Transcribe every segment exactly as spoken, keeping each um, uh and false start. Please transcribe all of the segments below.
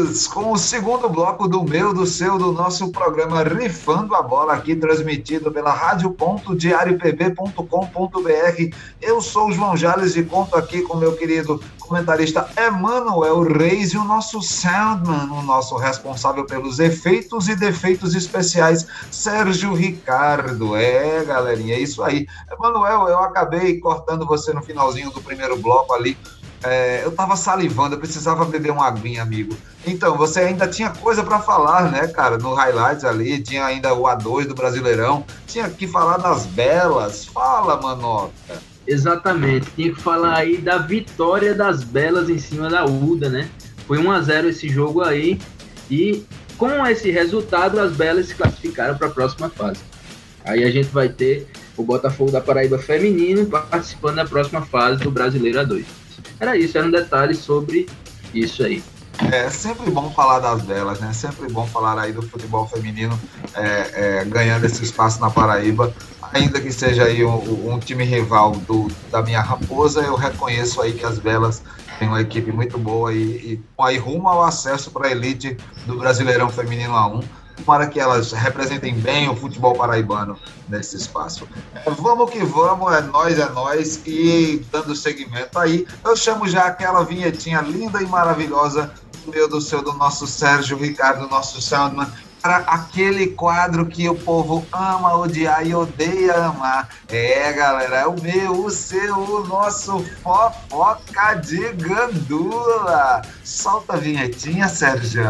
Voltamos com o segundo bloco do meu, do seu, do nosso programa Rifando a Bola, aqui transmitido pela rádio ponto diário p b ponto com ponto b r. Eu sou o João Jales e conto aqui com meu querido comentarista Emanuel Reis e o nosso soundman, o nosso responsável pelos efeitos e defeitos especiais, Sérgio Ricardo. É, galerinha, é isso aí. Emanuel, eu acabei cortando você no finalzinho do primeiro bloco ali. É, eu tava salivando, eu precisava beber uma aguinha, amigo. Então, você ainda tinha coisa para falar, né, cara? No Highlights ali, tinha ainda o A dois do Brasileirão, tinha que falar das belas. Fala, Manota. Exatamente, tinha que falar aí da vitória das belas em cima da Uda, né? Foi um a zero esse jogo aí, e com esse resultado, as belas se classificaram para a próxima fase. Aí a gente vai ter o Botafogo da Paraíba feminino participando da próxima fase do Brasileiro A dois. Era isso, era um detalhe sobre isso aí. É sempre bom falar das belas, né? Sempre bom falar aí do futebol feminino é, é, ganhando esse espaço na Paraíba. Ainda que seja aí um, um time rival do, da minha Raposa, eu reconheço aí que as belas têm uma equipe muito boa e, e aí rumo ao acesso para a elite do Brasileirão Feminino A um. Para que elas representem bem o futebol paraibano nesse espaço. É, vamos que vamos, é nós, é nós, e dando seguimento aí, eu chamo já aquela vinhetinha linda e maravilhosa do meu, do seu, do nosso Sérgio Ricardo, nosso soundman, para aquele quadro que o povo ama odiar e odeia amar. É, galera, é o meu, o seu, o nosso Fofoca de Gandula. Solta a vinhetinha, Sérgio.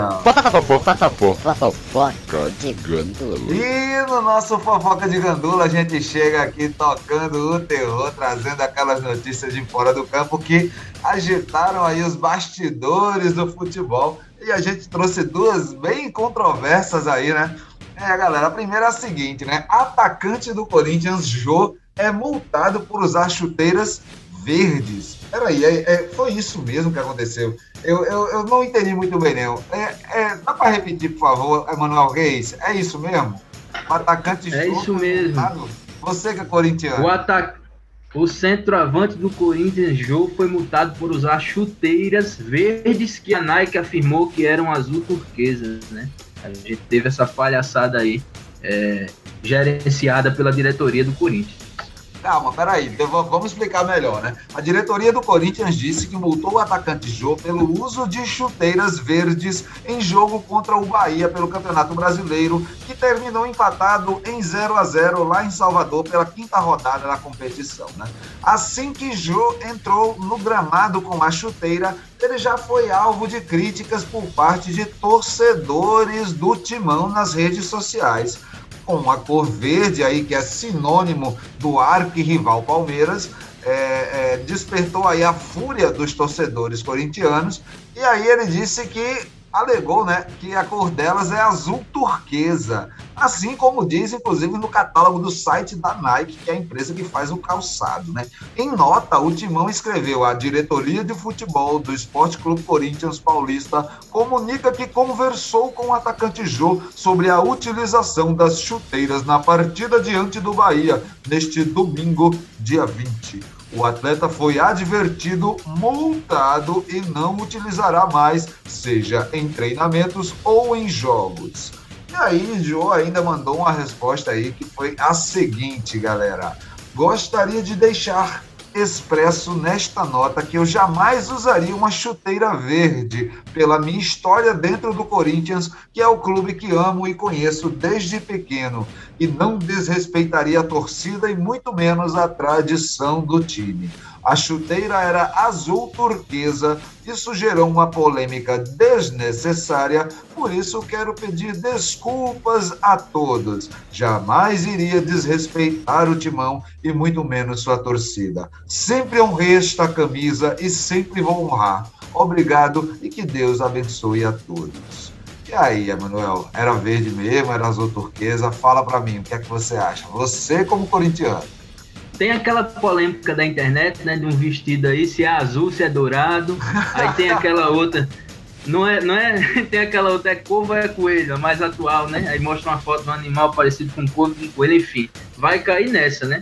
Fofoca de Gandula. E no nosso Fofoca de Gandula a gente chega aqui tocando o terror, trazendo aquelas notícias de fora do campo que agitaram aí os bastidores do futebol. E a gente trouxe duas bem controversas aí, né? É, galera, a primeira é a seguinte, né? Atacante do Corinthians, Jô, é multado por usar chuteiras verdes. Peraí, é, é, foi isso mesmo que aconteceu? Eu, eu, eu não entendi muito bem, não. É, é, dá para repetir, por favor, Emanuel Reis? É isso mesmo? O atacante É Jô isso mesmo. Multado? Você que é corintiano. O atacante... O centroavante do Corinthians, Jô, foi multado por usar chuteiras verdes que a Nike afirmou que eram azul turquesa, né? A gente teve essa palhaçada aí, é, gerenciada pela diretoria do Corinthians. Calma, peraí, vamos explicar melhor, né? A diretoria do Corinthians disse que multou o atacante Jô pelo uso de chuteiras verdes em jogo contra o Bahia pelo Campeonato Brasileiro, que terminou empatado em zero a zero lá em Salvador pela quinta rodada da competição, né? Assim que Jô entrou no gramado com a chuteira, ele já foi alvo de críticas por parte de torcedores do Timão nas redes sociais. Com a cor verde aí, que é sinônimo do arquirrival Palmeiras, é, é, despertou aí a fúria dos torcedores corintianos, e aí ele disse que alegou, né, que a cor delas é azul turquesa, assim como diz, inclusive, no catálogo do site da Nike, que é a empresa que faz o calçado, né? Em nota, o Timão escreveu: a diretoria de futebol do Esporte Clube Corinthians Paulista comunica que conversou com o atacante Jô sobre a utilização das chuteiras na partida diante do Bahia, neste domingo, dia vinte. O atleta foi advertido, multado e não utilizará mais, seja em treinamentos ou em jogos. E aí, Jô ainda mandou uma resposta aí que foi a seguinte, galera. Gostaria de deixar expresso nesta nota que eu jamais usaria uma chuteira verde pela minha história dentro do Corinthians, que é o clube que amo e conheço desde pequeno, e não desrespeitaria a torcida e muito menos a tradição do time. A chuteira era azul turquesa, isso gerou uma polêmica desnecessária, por isso quero pedir desculpas a todos. Jamais iria desrespeitar o Timão e muito menos sua torcida. Sempre honrei esta camisa e sempre vou honrar. Obrigado e que Deus abençoe a todos. E aí, Emanuel, era verde mesmo, era azul turquesa? Fala pra mim, o que é que você acha? Você como corintiano. Tem aquela polêmica da internet, né, de um vestido aí, se é azul, se é dourado. Aí tem aquela outra, não é, não é, tem aquela outra, é corvo ou é coelho, a mais atual, né? Aí mostra uma foto de um animal parecido com um corvo, com um coelho, enfim. Vai cair nessa, né?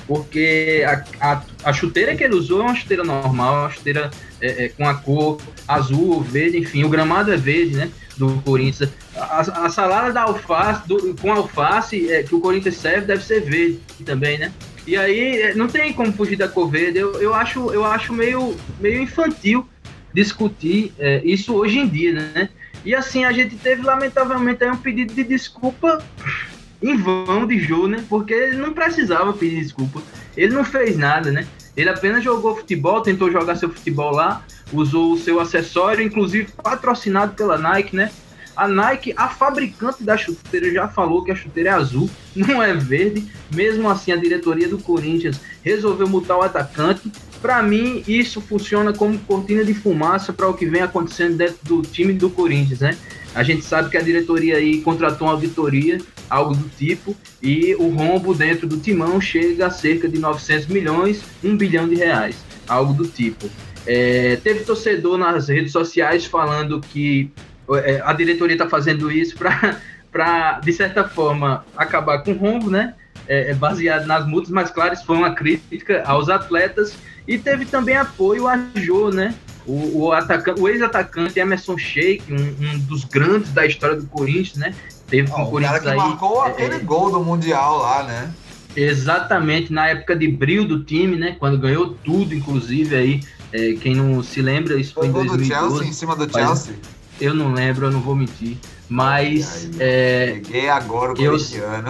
porque a, a, a chuteira que ele usou é uma chuteira normal, uma chuteira é, é, com a cor azul, verde, enfim, o gramado é verde, né, do Corinthians. A, a salada da alface, do, com alface é, que o Corinthians serve deve ser verde também, né? E aí não tem como fugir da cor verde. Eu, eu, acho, eu acho meio, meio infantil discutir é, isso hoje em dia, né? E assim, a gente teve, lamentavelmente, aí um pedido de desculpa em vão de Jô, né? Porque ele não precisava pedir desculpa. Ele não fez nada, né? Ele apenas jogou futebol, tentou jogar seu futebol lá, usou o seu acessório, inclusive patrocinado pela Nike, né? A Nike, a fabricante da chuteira, já falou que a chuteira é azul, não é verde. Mesmo assim, a diretoria do Corinthians resolveu multar o atacante. Para mim, isso funciona como cortina de fumaça para o que vem acontecendo dentro do time do Corinthians, né? A gente sabe que a diretoria aí contratou uma auditoria, algo do tipo, e o rombo dentro do timão chega a cerca de novecentos milhões, um bilhão de reais, algo do tipo. É, teve torcedor nas redes sociais falando que é, a diretoria está fazendo isso para, de certa forma, acabar com o rombo, né? É, é baseado nas multas, mas claro, isso foi uma crítica aos atletas. E teve também apoio a Jô, né? O, o, atacante, o ex-atacante Emerson Sheik, um, um dos grandes da história do Corinthians, né? Teve com oh, o Corinthians cara que aí, marcou é, aquele gol do Mundial lá, né? Exatamente, na época de brilho do time, né? Quando ganhou tudo, inclusive, aí, é, quem não se lembra, isso foi, foi em dois mil e doze. Do Chelsea, em cima do Chelsea? Eu não lembro, eu não vou mentir. Mas. Ai, é, peguei agora o corintiano.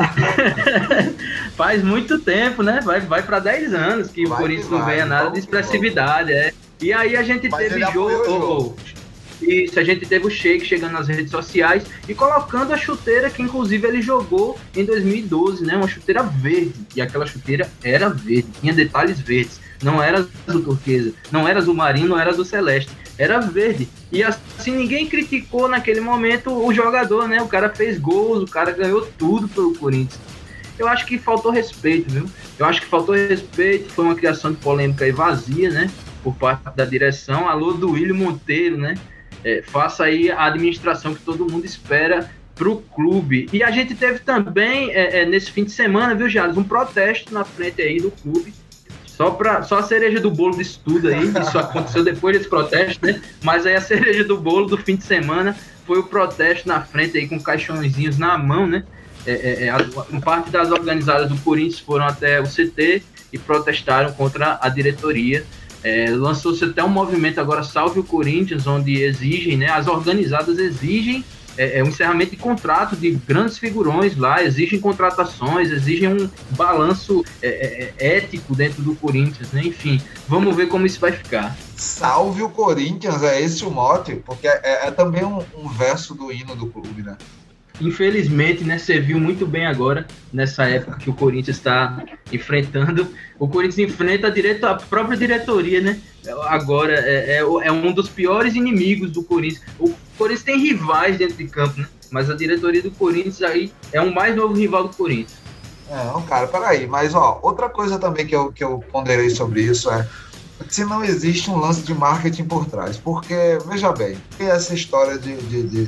Eu... Faz muito tempo, né? Vai, vai para dez anos que vai o Corinthians que não ganha nada de expressividade. É. E aí a gente Mas teve jogo. jogo. Isso, a gente teve o Sheik chegando nas redes sociais e colocando a chuteira que, inclusive, ele jogou em dois mil e doze, né? Uma chuteira verde. E aquela chuteira era verde, tinha detalhes verdes. Não era azul turquesa, não era azul marinho, não era azul celeste. Era verde. E assim, ninguém criticou naquele momento o jogador, né? O cara fez gols, o cara ganhou tudo pelo Corinthians. Eu acho que faltou respeito, viu? Eu acho que faltou respeito, foi uma criação de polêmica e vazia, né? Por parte da direção. Alô, do Duílio Monteiro, né? É, faça aí a administração que todo mundo espera pro clube. E a gente teve também, é, é, nesse fim de semana, viu, Jales, um protesto na frente aí do clube. Só, pra, só a cereja do bolo disso tudo aí, isso aconteceu depois desse protesto, né? Mas aí a cereja do bolo do fim de semana foi o protesto na frente aí com caixõezinhos na mão, né? É, é, é, a, uma parte das organizadas do Corinthians foram até o C T e protestaram contra a diretoria. É, lançou-se até um movimento agora, Salve o Corinthians, onde exigem, né? As organizadas exigem É, é um encerramento de contrato de grandes figurões lá, exigem contratações, exigem um balanço é, é, ético dentro do Corinthians, né? Enfim, vamos ver como isso vai ficar. Salve o Corinthians, é esse o mote, porque é, é também um, um verso do hino do clube, né? Infelizmente, né, você viu muito bem agora, nessa época que o Corinthians está enfrentando, o Corinthians enfrenta a, direto, a própria diretoria, né? Agora, é, é, é um dos piores inimigos do Corinthians. O Corinthians tem rivais dentro de campo, né? Mas a diretoria do Corinthians aí é o mais novo rival do Corinthians. Não, cara, peraí, mas ó, outra coisa também que eu, que eu ponderei sobre isso é se não existe um lance de marketing por trás, porque, veja bem, essa história de, de, de,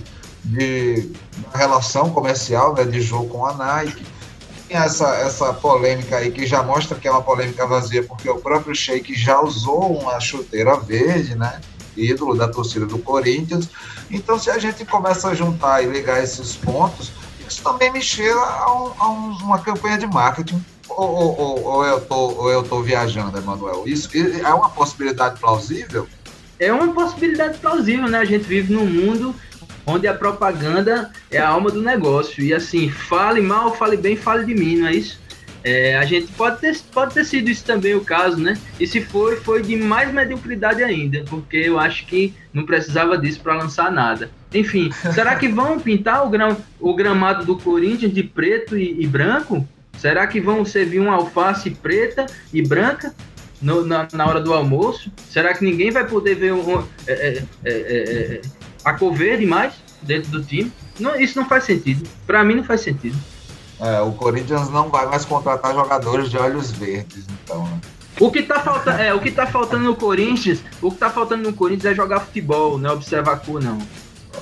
de relação comercial, né, de jogo com a Nike, tem essa, essa polêmica aí que já mostra que é uma polêmica vazia, porque o próprio Sheik já usou uma chuteira verde, né, ídolo da torcida do Corinthians. Então, se a gente começa a juntar e ligar esses pontos, isso também me cheira a, um, a um, uma campanha de marketing. Ou, ou, ou, ou, eu tô, ou eu tô viajando, Emanuel? Isso é uma possibilidade plausível? É uma possibilidade plausível, né? A gente vive num mundo onde a propaganda é a alma do negócio. E assim, fale mal, fale bem, fale de mim, não é isso? É, a gente pode ter, pode ter sido isso também o caso, né? E se foi, foi de mais mediocridade ainda, porque eu acho que não precisava disso para lançar nada. Enfim, será que vão pintar o, gram, o gramado do Corinthians de preto e, e branco? Será que vão servir uma alface preta e branca no, na, na hora do almoço? Será que ninguém vai poder ver um, é, é, é, é, a cor verde mais dentro do time? Não, isso não faz sentido. Para mim não faz sentido. É, o Corinthians não vai mais contratar jogadores de olhos verdes, então, né? O que tá faltando, é, o que tá faltando no Corinthians, o que tá faltando no Corinthians é jogar futebol, não é observar a cor, não.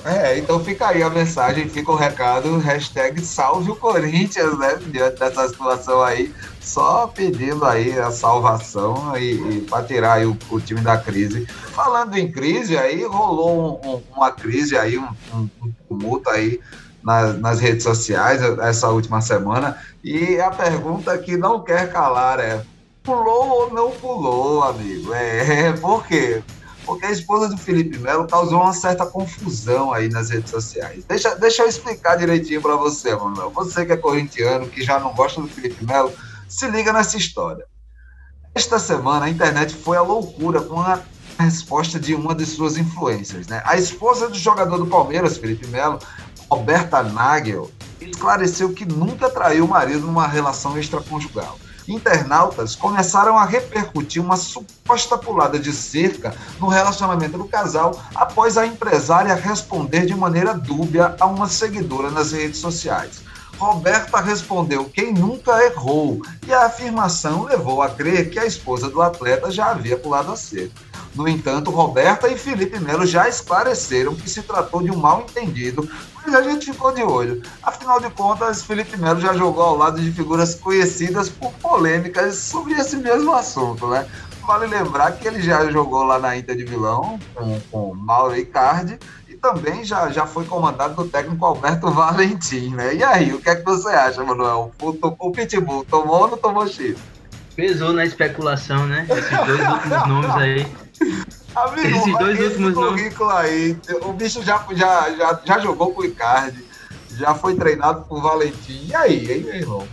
É, então fica aí a mensagem, fica o recado, hashtag salve o Corinthians, né, diante dessa situação aí, só pedindo aí a salvação e, e para tirar aí o, o time da crise. Falando em crise, aí rolou um, um, uma crise aí, um, um, um tumulto aí nas, nas redes sociais essa última semana, e a pergunta que não quer calar é, pulou ou não pulou, amigo? É, por quê? Porque a esposa do Felipe Melo causou uma certa confusão aí nas redes sociais. Deixa, deixa eu explicar direitinho para você, Manuel. Você que é corintiano, que já não gosta do Felipe Melo, se liga nessa história. Esta semana a internet foi à loucura com a resposta de uma de suas influências, né? A esposa do jogador do Palmeiras, Felipe Melo, Roberta Nagel, esclareceu que nunca traiu o marido numa relação extraconjugal. Internautas começaram a repercutir uma suposta pulada de cerca no relacionamento do casal após a empresária responder de maneira dúbia a uma seguidora nas redes sociais. Roberta respondeu quem nunca errou, e a afirmação levou a crer que a esposa do atleta já havia pulado a cerca. No entanto, Roberta e Felipe Melo já esclareceram que se tratou de um mal-entendido, mas a gente ficou de olho. Afinal de contas, Felipe Melo já jogou ao lado de figuras conhecidas por polêmicas sobre esse mesmo assunto, né? Vale lembrar que ele já jogou lá na Inter de Milão com, com Mauro Icardi e também já, já foi comandado do técnico Alberto Valentim, né? E aí, o que é que você acha, Manuel? O, o Pitbull tomou ou não tomou chifre? Pesou na especulação, né? Esses dois últimos nomes aí. Amigo, Esses dois esse últimos currículo nomes aí, o bicho já, já, já, já jogou com o Icardi, já foi treinado por Valentim. E aí, hein, meu irmão?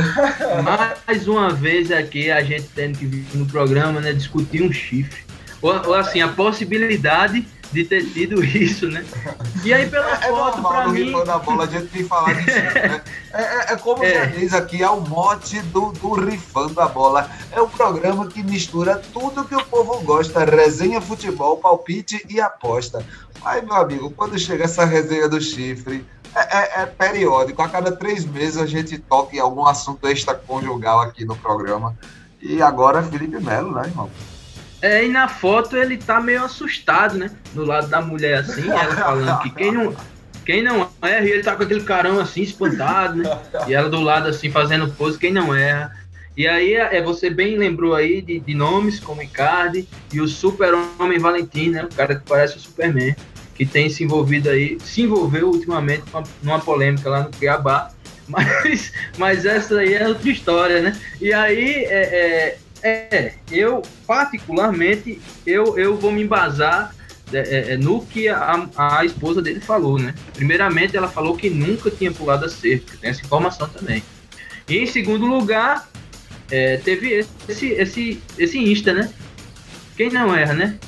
Mais uma vez aqui a gente tendo que vir no programa, né, discutir um chifre. Ou, ou assim, a possibilidade de ter tido isso, né? E aí pela é, foto, é pra no mim... Rifando a Bola a gente vem falar de chifre, né? É, é, é como é. já diz aqui, é o mote do, do Rifando a Bola. É um programa que mistura tudo que o povo gosta, resenha, futebol, palpite e aposta. Aí, meu amigo, quando chega essa resenha do chifre, é, é, é periódico. A cada três meses a gente toca em algum assunto extraconjugal aqui no programa. E agora é Felipe Melo, né, irmão? É, e na foto ele tá meio assustado, né? Do lado da mulher assim, ela falando que quem não, quem não erra, e ele tá com aquele carão assim, espantado, né? E ela do lado assim, fazendo pose, quem não erra. E aí, é, você bem lembrou aí de, de nomes como Icardi e o super-homem Valentim, né? O cara que parece o Superman, que tem se envolvido aí, se envolveu ultimamente numa polêmica lá no Cuiabá. Mas, mas essa aí é outra história, né? E aí, é... é É, eu particularmente, eu, eu vou me embasar é, é, no que a, a esposa dele falou, né? Primeiramente, ela falou que nunca tinha pulado a cerca, tem essa informação também. E em segundo lugar, é, teve esse, esse, esse Insta, né? Quem não erra, né?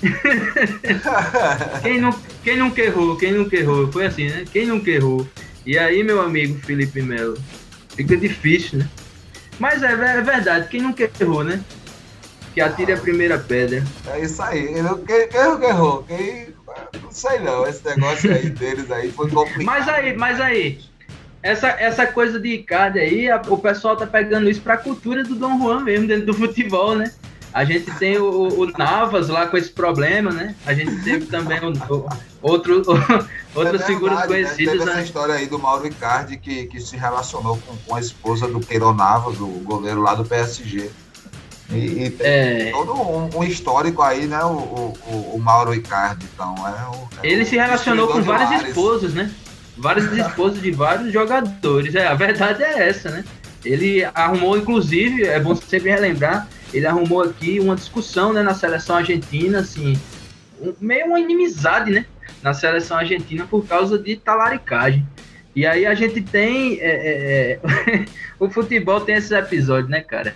quem, não, quem nunca errou, quem nunca errou, foi assim, né? Quem nunca errou. E aí, meu amigo Felipe Melo, fica difícil, né? Mas é, é verdade, quem nunca errou, né? Que atire a primeira pedra. É isso aí. Quem, quem nunca errou? Quem... Não sei não, esse negócio aí deles aí foi complicado. Mas aí, mas aí, essa, essa coisa de Icardi aí, a, o pessoal tá pegando isso pra cultura do Dom Juan mesmo, dentro do futebol, né? A gente tem o, o Navas lá com esse problema, né? A gente teve também o, o, outro, o, outras é figuras conhecidas. Né? Teve essa história aí do Mauro Icardi que, que se relacionou com, com a esposa do Keylor Navas, o goleiro lá do P S G. E, e tem é... todo um, um histórico aí, né? O, o, o Mauro Icardi, então. É o, é Ele se relacionou com várias esposas, né? Várias esposas de vários jogadores. É, a verdade é essa, né? Ele arrumou, inclusive, é bom sempre relembrar, ele arrumou aqui uma discussão, né, na seleção argentina, assim, um, meio uma inimizade, né, na seleção argentina por causa de talaricagem. E aí a gente tem, é, é, o futebol tem esses episódios, né, cara?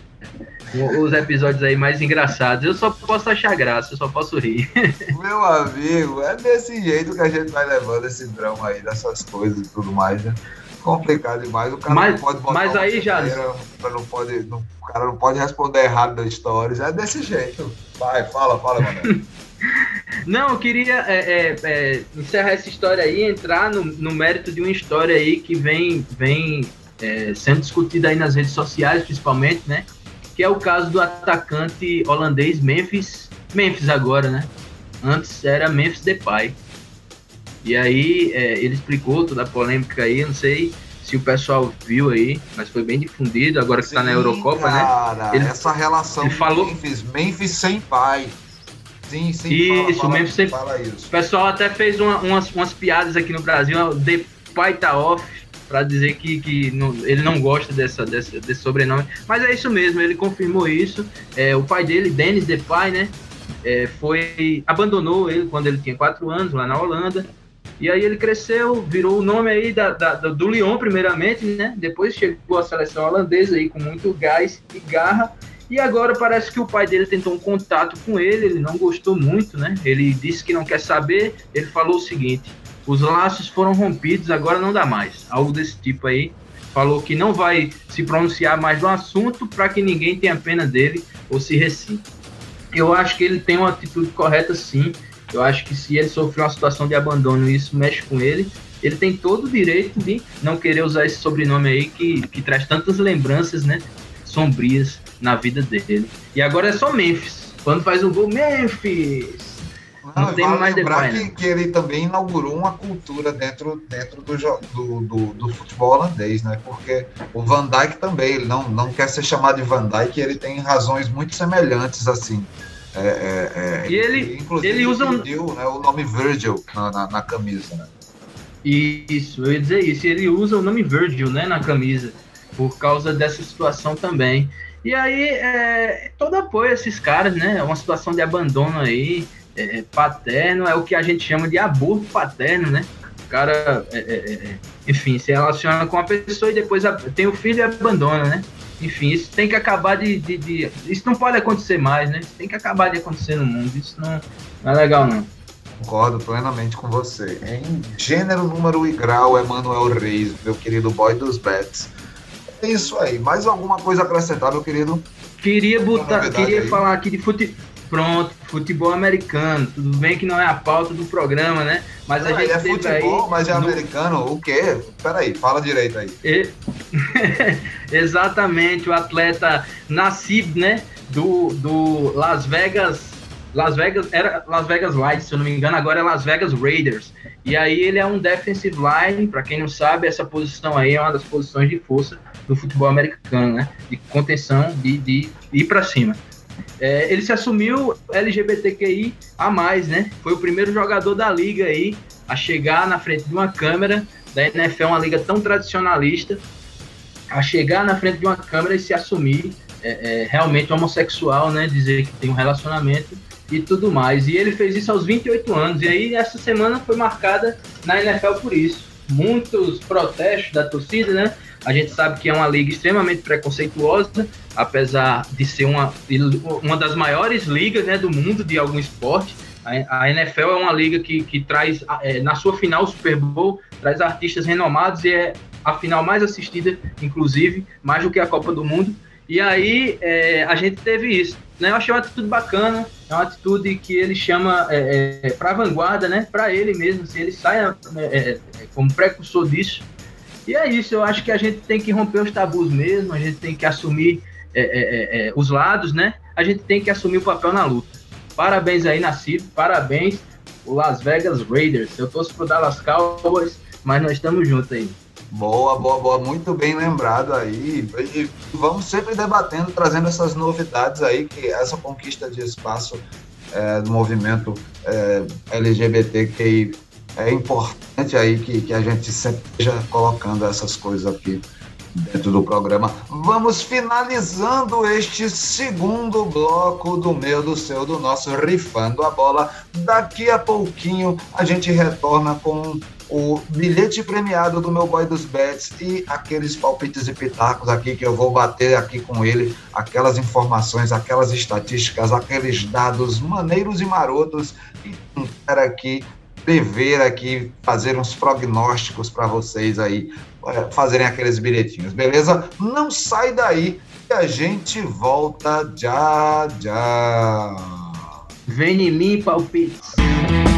Os episódios aí mais engraçados. Eu só posso achar graça, eu só posso rir. Meu amigo, é desse jeito que a gente vai levando esse drama aí, dessas coisas e tudo mais, né? Complicado demais, o cara mas, não pode botar mas aí já não pode, não, o cara não pode responder errado das histórias, é desse jeito. Vai, fala, fala, mano. Não, eu queria é, é, é, encerrar essa história aí, entrar no, no mérito de uma história aí que vem, vem é, sendo discutida aí nas redes sociais, principalmente, né? Que é o caso do atacante holandês Memphis, Memphis agora, né? Antes era Memphis Depay. E aí é, ele explicou toda a polêmica aí, não sei se o pessoal viu aí, mas foi bem difundido, agora que está na Eurocopa, cara, né? Ele, essa relação ele falou... Memphis, Memphis sem pai. Sim, sim, isso, fala, Memphis sem... fala isso. O pessoal até fez uma, umas, umas piadas aqui no Brasil, The Pai tá off, para dizer que, que não, ele não gosta dessa, dessa, desse sobrenome, mas é isso mesmo, ele confirmou isso. É, o pai dele, Dennis Depay, né, é, foi, abandonou ele quando ele tinha quatro anos lá na Holanda, e aí ele cresceu, virou o nome aí da, da, do Lyon primeiramente, né, depois chegou à seleção holandesa aí com muito gás e garra, e agora parece que o pai dele tentou um contato com ele, ele não gostou muito, né, ele disse que não quer saber, ele falou o seguinte: os laços foram rompidos, agora não dá mais. Algo desse tipo aí. Falou que não vai se pronunciar mais do assunto para que ninguém tenha pena dele ou se ressinta. Eu acho que ele tem uma atitude correta, sim. Eu acho que se ele sofreu uma situação de abandono e isso mexe com ele, ele tem todo o direito de não querer usar esse sobrenome aí que, que traz tantas lembranças, né, sombrias na vida dele. E agora é só Memphis. Quando faz um gol, Memphis! Não, não tem vale mais lembrar depois, que, né? que ele também inaugurou uma cultura dentro, dentro do, do, do, do futebol holandês, né? Porque o Van Dijk também, ele não, não quer ser chamado de Van Dijk, ele tem razões muito semelhantes, assim. É, é, é, e ele, inclusive, ele usa um... pediu, né, o nome Virgil na, na, na camisa, né? Isso, eu ia dizer isso. Ele usa o nome Virgil, né, na camisa, por causa dessa situação também. E aí, é, todo apoio a esses caras, né? É uma situação de abandono aí. É, paterno é o que a gente chama de aborto paterno, né? O cara, é, é, é, enfim, se relaciona com a pessoa e depois a, tem o filho e abandona, né? Enfim, isso tem que acabar de, de, de... Isso não pode acontecer mais, né? Isso tem que acabar de acontecer no mundo. Isso não, não é legal, não. Concordo plenamente com você. Em gênero, número e grau, Emanuel Reis, meu querido boy dos bets. É isso aí. Mais alguma coisa a acrescentar, meu querido? Queria botar, queria aí. falar aqui de futebol. Pronto, futebol americano. Tudo bem que não é a pauta do programa, né? Mas Pera a gente aí, é teve futebol, aí, mas é no... americano? O quê? Peraí, fala direito aí. E... Exatamente, o atleta Nassib, né? Do, do Las Vegas. Las Vegas era Las Vegas Lights, se eu não me engano, agora é Las Vegas Raiders. E aí ele é um defensive line, para quem não sabe, essa posição aí é uma das posições de força do futebol americano, né? De contenção, de, de ir para cima. É, ele se assumiu L G B T Q I a mais, né? Foi o primeiro jogador da liga aí a chegar na frente de uma câmera da N F L, uma liga tão tradicionalista, a chegar na frente de uma câmera e se assumir é, é, realmente homossexual, né? Dizer que tem um relacionamento e tudo mais. E ele fez isso aos vinte e oito anos. E aí essa semana foi marcada na N F L por isso. Muitos protestos da torcida, né? A gente sabe que é uma liga extremamente preconceituosa, apesar de ser uma, uma das maiores ligas, né, do mundo de algum esporte. A, a N F L é uma liga que, que traz, é, na sua final, Super Bowl, traz artistas renomados e é a final mais assistida, inclusive, mais do que a Copa do Mundo. E aí é, a gente teve isso, né? Eu achei uma atitude bacana, é uma atitude que ele chama é, é, para a vanguarda, né? Para ele mesmo, assim, ele sai é, é, como precursor disso. E é isso, eu acho que a gente tem que romper os tabus mesmo, a gente tem que assumir é, é, é, os lados, né? A gente tem que assumir o papel na luta. Parabéns aí, Nassib, parabéns o Las Vegas Raiders. Eu torço pro Dallas Cowboys, mas nós estamos juntos aí. Boa, boa, boa, muito bem lembrado aí. E vamos sempre debatendo, trazendo essas novidades aí, que essa conquista de espaço é, do movimento é, L G B T Q I é importante aí que, que a gente sempre esteja colocando essas coisas aqui dentro do programa. Vamos finalizando este segundo bloco do meu, do seu, do nosso Rifando a Bola. Daqui a pouquinho a gente retorna com o bilhete premiado do meu boy dos bets e aqueles palpites e pitacos aqui que eu vou bater aqui com ele, aquelas informações, aquelas estatísticas, aqueles dados maneiros e marotos e quero aqui prever aqui, fazer uns prognósticos para vocês aí, fazerem aqueles bilhetinhos, beleza? Não sai daí que a gente volta já, já. Vem em mim, palpites.